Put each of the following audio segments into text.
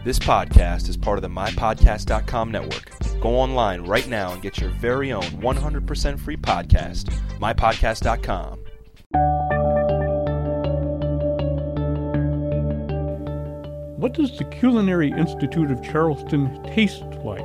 This podcast is part of the MyPodcast.com network. Go online right now and get your very own 100% free podcast, MyPodcast.com. What does the Culinary Institute of Charleston taste like?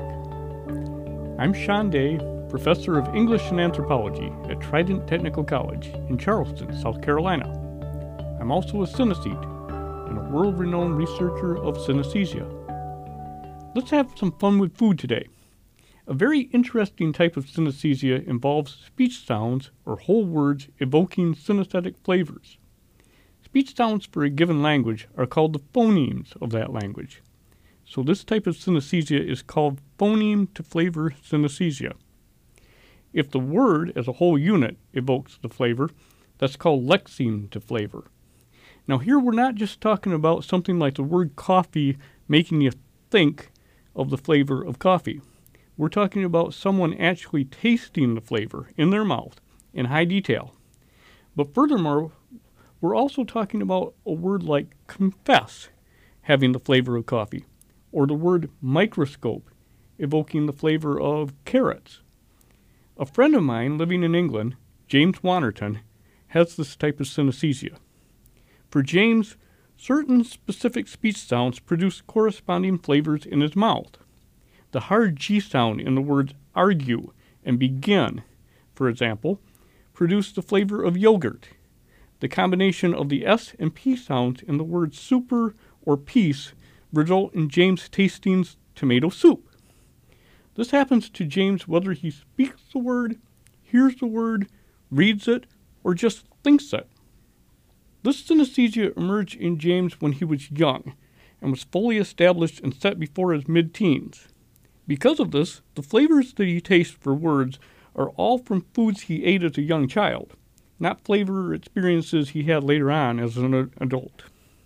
I'm Sean Day, Professor of English and Anthropology at Trident Technical College in Charleston, South Carolina. I'm also a synesthete and a world-renowned researcher of synesthesia. Let's have some fun with food today. A very interesting type of synesthesia involves speech sounds or whole words evoking synesthetic flavors. Speech sounds for a given language are called the phonemes of that language. So this type of synesthesia is called phoneme-to-flavor synesthesia. If the word as a whole unit evokes the flavor, that's called lexeme-to-flavor. Now here we're not just talking about something like the word coffee making you think of the flavor of coffee. We're talking about someone actually tasting the flavor in their mouth in high detail. But furthermore, we're also talking about a word like confess having the flavor of coffee, or the word microscope evoking the flavor of carrots. A friend of mine living in England, James Wannerton, has this type of synesthesia. For James, certain specific speech sounds produce corresponding flavors in his mouth. The hard G sound in the words argue and begin, for example, produce the flavor of yogurt. The combination of the S and P sounds in the words super or peace result in James tasting tomato soup. This happens to James whether he speaks the word, hears the word, reads it, or just thinks it. This synesthesia emerged in James when he was young and was fully established and set before his mid-teens. Because of this, the flavors that he tastes for words are all from foods he ate as a young child, not flavor experiences he had later on as an adult.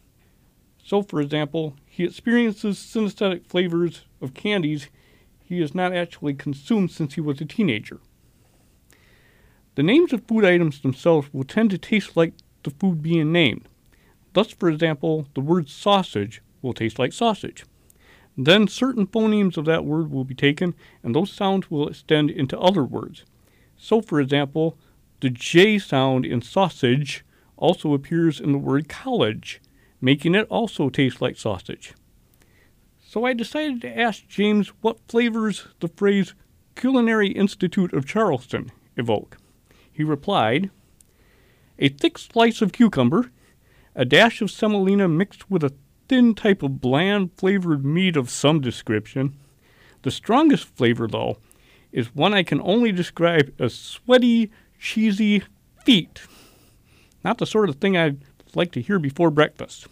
So, for example, he experiences synesthetic flavors of candies he has not actually consumed since he was a teenager. The names of food items themselves will tend to taste like the food being named. Thus, for example, the word sausage will taste like sausage. Then certain phonemes of that word will be taken, and those sounds will extend into other words. So, for example, the J sound in sausage also appears in the word college, making it also taste like sausage. So I decided to ask James what flavors the phrase Culinary Institute of Charleston evoke. He replied, a thick slice of cucumber, a dash of semolina mixed with a thin type of bland flavored meat of some description. The strongest flavor, though, is one I can only describe as sweaty, cheesy feet. Not the sort of thing I'd like to hear before breakfast.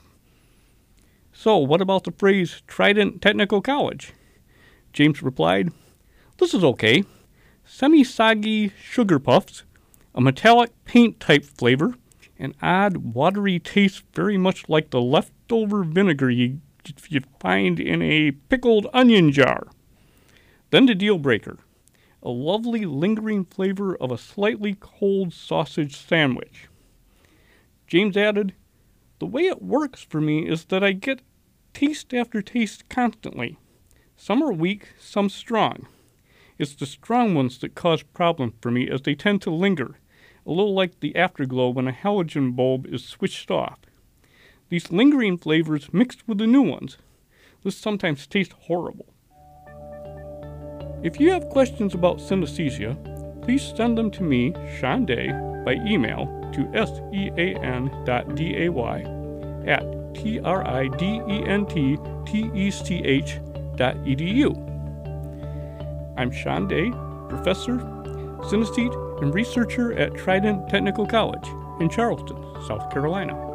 So, what about the phrase Trident Technical College? James replied, this is okay. Semi-soggy sugar puffs, a metallic paint-type flavor, an odd, watery taste very much like the leftover vinegar you'd find in a pickled onion jar. Then the deal breaker, a lovely lingering flavor of a slightly cold sausage sandwich. James added, the way it works for me is that I get taste after taste constantly. Some are weak, some strong. It's the strong ones that cause problems for me as they tend to linger, a little like the afterglow when a halogen bulb is switched off. These lingering flavors mixed with the new ones. This sometimes tastes horrible. If you have questions about synesthesia, please send them to me, Sean Day, by email to sean@tridentech.edu. I'm Sean Day, Professor, Synesthete, and researcher at Trident Technical College in Charleston, South Carolina.